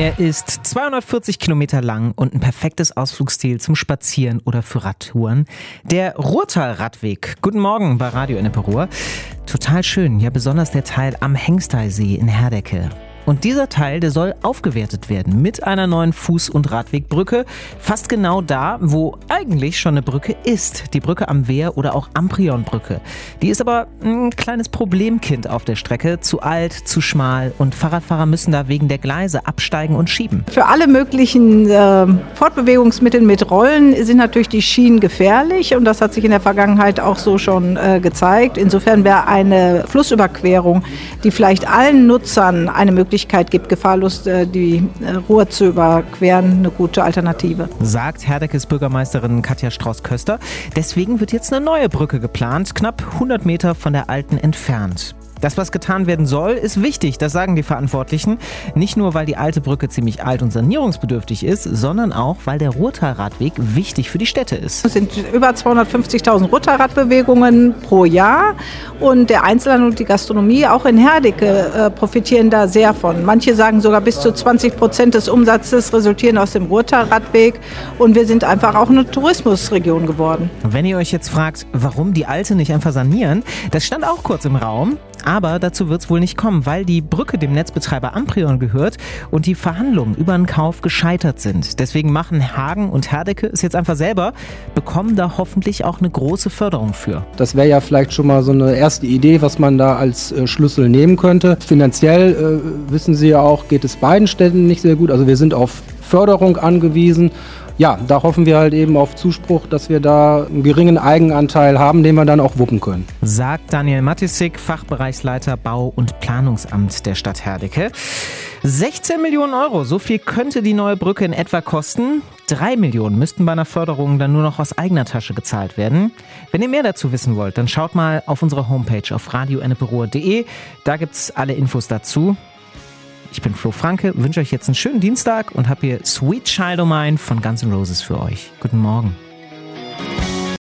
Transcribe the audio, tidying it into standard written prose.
Er ist 240 Kilometer lang und ein perfektes Ausflugsziel zum Spazieren oder für Radtouren. Der Ruhrtal-Radweg. Guten Morgen bei Radio Ennepe Ruhr. Total schön, ja besonders der Teil am Hengsteysee in Herdecke. Und dieser Teil, der soll aufgewertet werden mit einer neuen Fuß- und Radwegbrücke. Fast genau da, wo eigentlich schon eine Brücke ist. Die Brücke am Wehr oder auch Amprion-Brücke. Die ist aber ein kleines Problemkind auf der Strecke. Zu alt, zu schmal und Fahrradfahrer müssen da wegen der Gleise absteigen und schieben. Für alle möglichen Fortbewegungsmittel mit Rollen sind natürlich die Schienen gefährlich. Und das hat sich in der Vergangenheit auch so schon gezeigt. Insofern wäre eine Flussüberquerung, die vielleicht allen Nutzern eine Möglichkeit gibt, gefahrlos die Ruhr zu überqueren, eine gute Alternative. Sagt Herdeckes Bürgermeisterin Katja Strauß-Köster. Deswegen wird jetzt eine neue Brücke geplant, knapp 100 Meter von der alten entfernt. Das, was getan werden soll, ist wichtig, das sagen die Verantwortlichen. Nicht nur, weil die alte Brücke ziemlich alt und sanierungsbedürftig ist, sondern auch, weil der Ruhrtal-Radweg wichtig für die Städte ist. Es sind über 250.000 Ruhrtal-Radbewegungen pro Jahr und der Einzelhandel und die Gastronomie, auch in Herdecke, profitieren da sehr von. Manche sagen sogar bis zu 20% des Umsatzes resultieren aus dem Ruhrtal-Radweg und wir sind einfach auch eine Tourismusregion geworden. Wenn ihr euch jetzt fragt, warum die alte nicht einfach sanieren, das stand auch kurz im Raum. Aber dazu wird es wohl nicht kommen, weil die Brücke dem Netzbetreiber Amprion gehört und die Verhandlungen über einen Kauf gescheitert sind. Deswegen machen Hagen und Herdecke es jetzt einfach selber, bekommen da hoffentlich auch eine große Förderung für. Das wäre ja vielleicht schon mal so eine erste Idee, was man da als Schlüssel nehmen könnte. Finanziell, wissen Sie ja auch, geht es beiden Städten nicht sehr gut. Also wir sind auf Förderung angewiesen. Ja, da hoffen wir halt eben auf Zuspruch, dass wir da einen geringen Eigenanteil haben, den wir dann auch wuppen können. Sagt Daniel Matissig, Fachbereichsleiter Bau- und Planungsamt der Stadt Herdecke. 16 Millionen Euro, so viel könnte die neue Brücke in etwa kosten. 3 Millionen müssten bei einer Förderung dann nur noch aus eigener Tasche gezahlt werden. Wenn ihr mehr dazu wissen wollt, dann schaut mal auf unsere Homepage auf radioenneperuhr.de. Da gibt's alle Infos dazu. Ich bin Flo Franke, wünsche euch jetzt einen schönen Dienstag und habe hier Sweet Child O' Mine von Guns N' Roses für euch. Guten Morgen.